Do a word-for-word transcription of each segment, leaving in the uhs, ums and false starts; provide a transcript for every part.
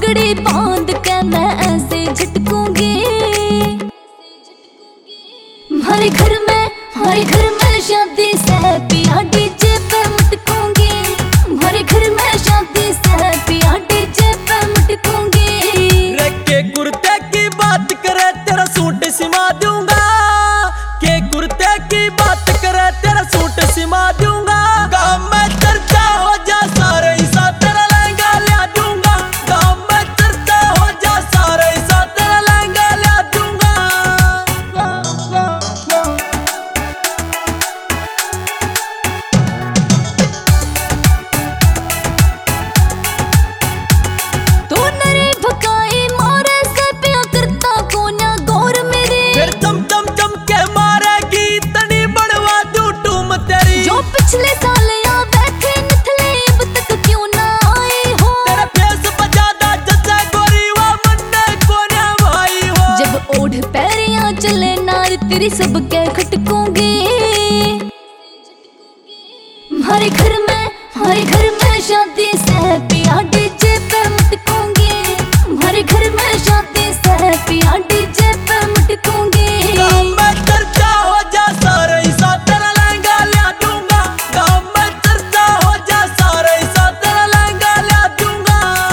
पगड़ी बांध के मैं ऐसे झटकूंगी। हमारे घर में हमारे घर में शादी से पिया डीजे पे मटकूंगी। हमारे घर में शादी से पिया डीजे पे मटकूंगी। के कुर्ते की बात करे तेरा सूट सिमा दूंगा। के कुर्ते की बात करे तेरा सूट सिमा दूंगा। गाँव में चर्चा हो जा सारे ईसा तेरा लहंगा ला दूंगा। गाँव में चर्चा हो जा सारे ईसा तेरा लहंगा ला दूंगा। तू नरे भकाई मारे से पिया करता कोन्या गौर मेरी। फिर चम चम चम के मारेगी तनी बढ़वा दूं टूम तेरी। जो पिछले साल या बैठे निकले अब तक क्यों ना आई हो। तेरा फेस बजादा जैसे गोरी वा मन्ने कोन्या भाई हो। जब ओढ़ पैरियां चले नार तेरी सबके खटकूंगी। हमारे घर में हमारे घर में शादी से पिया डीजे पे मटकूंगी। हमारे घर में शादी से पिया डीजे पे मटकूंगी। गाँव में चर्चा हो जा सारे ईसा तेरा लहंगा ला दूंगा। गाँव में चर्चा हो जा सारे ईसा तेरा लहंगा ला दूंगा।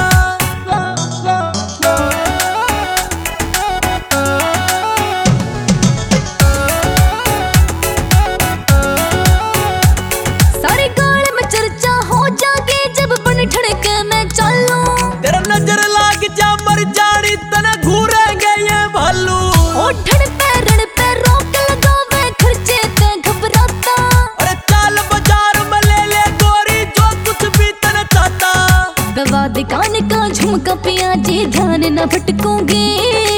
सारे गाल में चर्चा हो जागी जब बन ठड़के मैं चलूं। तेरा नजर लाग जा मर जानी तने घूरेंगे ये भालू। ओ ठड़ पे रण पे रोक लगावे खर्चे ते घबराता। अरे चाल बाजार में ले ले गोरी जो कुछ भी तने चाहता। दवा दिकान का झुमका पिया जी ध्यान न भटकूंगी।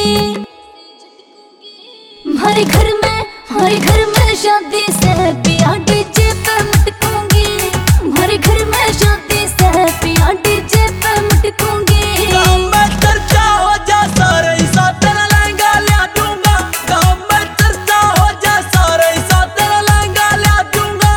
हमारे घर में हमारे घर में शादी से पिया डीजे पे मटकूंगी। हमारे घर में शादी से पिया डीजे पे मटकूंगी। गाँव में चर्चा हो जा सारे ईसा तेरा लहंगा ला दूंगा। गाँव में चर्चा हो जा सारे ईसा तेरा लहंगा ला दूंगा।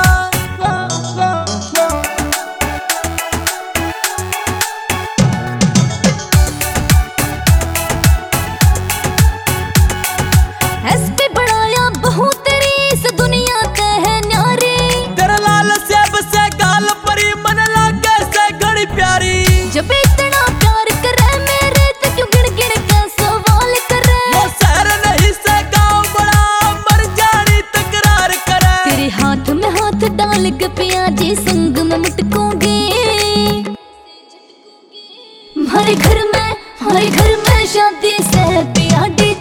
एसपी बढ़ाया बहू तेरी इस दुनिया ते है न्यारी। तेरा लाल सेब से गाल परी मन लागे से घड़ी प्यारी। जब इतना प्यार करे मेरे तो क्यों गिड़ गिड़ के सवाल करे। वो शहर नहीं से गाँव बड़ा मर जानी तकरार करे। तेरे हाथ में हाथ डाल के पिया जी संग में मटकूंगी। हमारे घर में हमारे घर में शादी से पिया डी